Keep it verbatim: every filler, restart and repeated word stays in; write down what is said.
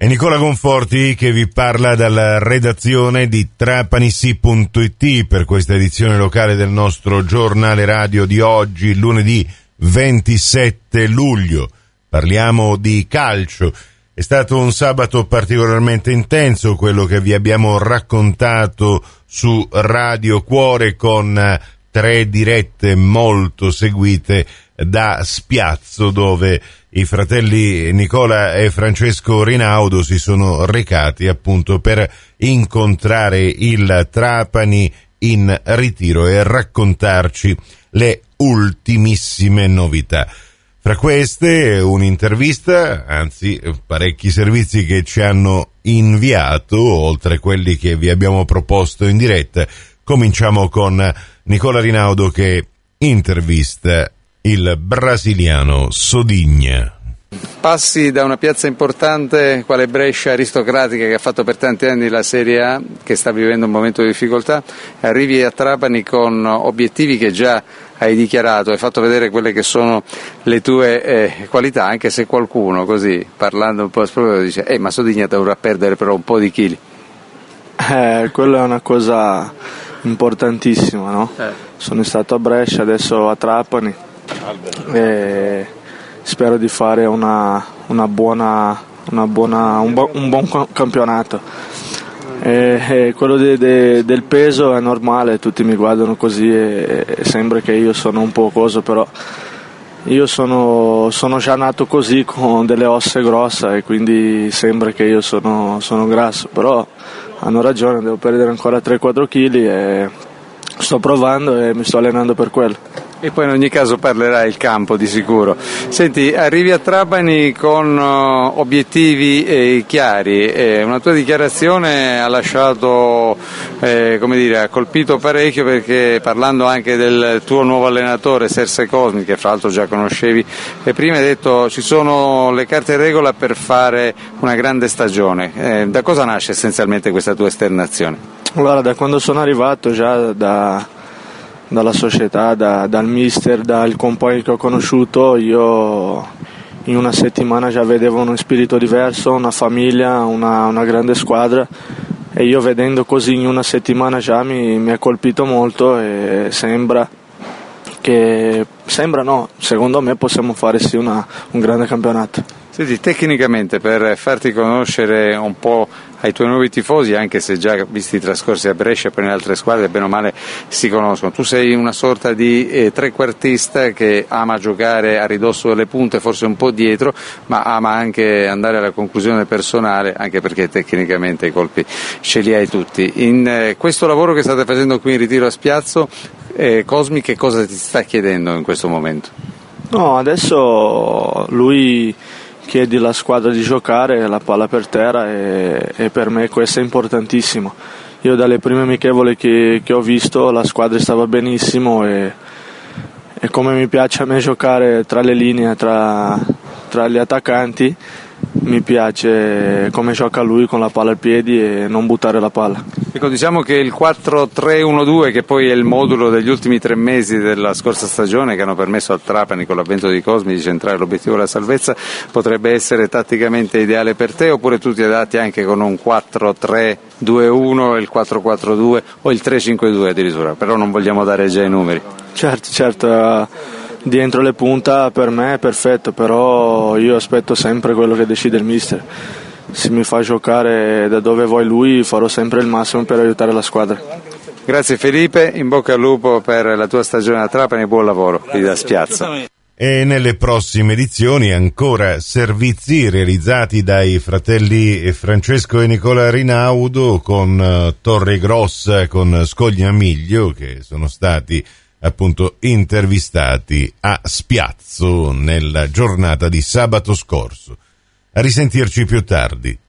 È Nicola Conforti che vi parla dalla redazione di Trapanissi punto it per questa edizione locale del nostro giornale radio di oggi, lunedì ventisette luglio. Parliamo di calcio. È stato un sabato particolarmente intenso quello che vi abbiamo raccontato su Radio Cuore, con tre dirette molto seguite da Spiazzo, dove i fratelli Nicola e Francesco Rinaudo si sono recati appunto per incontrare il Trapani in ritiro e raccontarci le ultimissime novità. Fra queste un'intervista, anzi parecchi servizi che ci hanno inviato, oltre a quelli che vi abbiamo proposto in diretta. Cominciamo con Nicola Rinaudo che intervista il brasiliano Sodigna. Passi da una piazza importante quale Brescia, aristocratica, che ha fatto per tanti anni la Serie A, che sta vivendo un momento di difficoltà, arrivi a Trapani con obiettivi che già hai dichiarato, hai fatto vedere quelle che sono le tue eh, qualità, anche se qualcuno così, parlando un po' esproprio, dice eh, ma Sodigna dovrà perdere però un po' di chili. Eh, quella è una cosa importantissima, no? Eh. Sono stato a Brescia, adesso a Trapani e spero di fare una, una buona, una buona, un, bu- un buon campionato. E, e quello de, de, del peso è normale, tutti mi guardano così e, e sembra che io sono un po' coso, però io sono, sono già nato così, con delle ossa grosse, e quindi sembra che io sono, sono grasso, però hanno ragione, devo perdere ancora tre quattro chili e sto provando e mi sto allenando per quello. E poi in ogni caso parlerà il campo di sicuro. Senti, arrivi a Trapani con uh, obiettivi eh, chiari, eh, una tua dichiarazione ha lasciato, eh, come dire, ha colpito parecchio, perché parlando anche del tuo nuovo allenatore Serse Cosmi, che fra l'altro già conoscevi, e prima hai detto ci sono le carte in regola per fare una grande stagione. Eh, da cosa nasce essenzialmente questa tua esternazione? Allora, da quando sono arrivato già da... dalla società, da, dal mister, dal compagno che ho conosciuto, io in una settimana già vedevo uno spirito diverso, una famiglia, una, una grande squadra, e io vedendo così in una settimana già mi, mi ha colpito molto e sembra che, sembra no, secondo me possiamo fare sì una, un grande campionato. Senti, tecnicamente, per farti conoscere un po' ai tuoi nuovi tifosi, anche se già visti i trascorsi a Brescia e poi nelle altre squadre bene o male si conoscono, tu sei una sorta di eh, trequartista che ama giocare a ridosso delle punte, forse un po' dietro, ma ama anche andare alla conclusione personale, anche perché tecnicamente i colpi ce li hai tutti. In eh, questo lavoro che state facendo qui in ritiro a Spiazzo, eh, Cosmi che cosa ti sta chiedendo in questo momento? No, adesso lui chiedi alla squadra di giocare la palla per terra e, e per me questo è importantissimo. Io dalle prime amichevoli che, che ho visto la squadra stava benissimo e, e come mi piace a me giocare tra le linee, tra, tra gli attaccanti, mi piace come gioca lui con la palla al piedi e non buttare la palla. Ecco, diciamo che il quattro tre uno due, che poi è il modulo degli ultimi tre mesi della scorsa stagione, che hanno permesso al Trapani con l'avvento di Cosmi di centrare l'obiettivo della salvezza, potrebbe essere tatticamente ideale per te, oppure tu ti adatti anche con un quattro tre due uno, il quattro quattro due o il tre cinque due addirittura, però non vogliamo dare già i numeri. Certo, certo. Dietro le punta per me è perfetto, però io aspetto sempre quello che decide il mister. Se mi fa giocare da dove vuoi lui, farò sempre il massimo per aiutare la squadra. Grazie Felipe, in bocca al lupo per la tua stagione a Trapani e buon lavoro qui da Spiazzo. E nelle prossime edizioni ancora servizi realizzati dai fratelli Francesco e Nicola Rinaudo con uh, Torre Grossa, con Scogliamiglio, che sono stati appunto intervistati a Spiazzo nella giornata di sabato scorso. A risentirci più tardi.